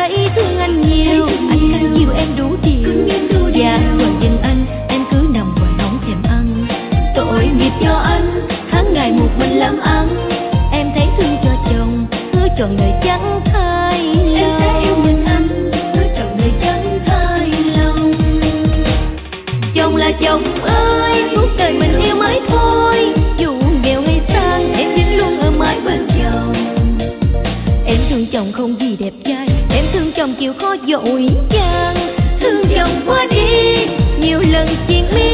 thấy thương anh nhiều, anh cưng chiều em đủ điều. Dạ vợ nhìn anh, em cứ nằm hoài không thèm ăn. Tội nghiệp cho anh, tháng ngày một mình làm ăn. Em thấy thương cho chồng, hứa trọn đời chẳng thay lòng. Em sẽ yêu mình anh, hứa trọn đời chẳng thay lòng. Chồng là chồng ơi, suốt đời mình yêu mới thôi. Dù nghèo hay sang, em vẫn luôn ở mãi bên chồng. Em thương chồng không vì đẹp trai, em thương chồng chịu khó dội vàng. Thương chồng qua đi, nhiều lần chuyện mi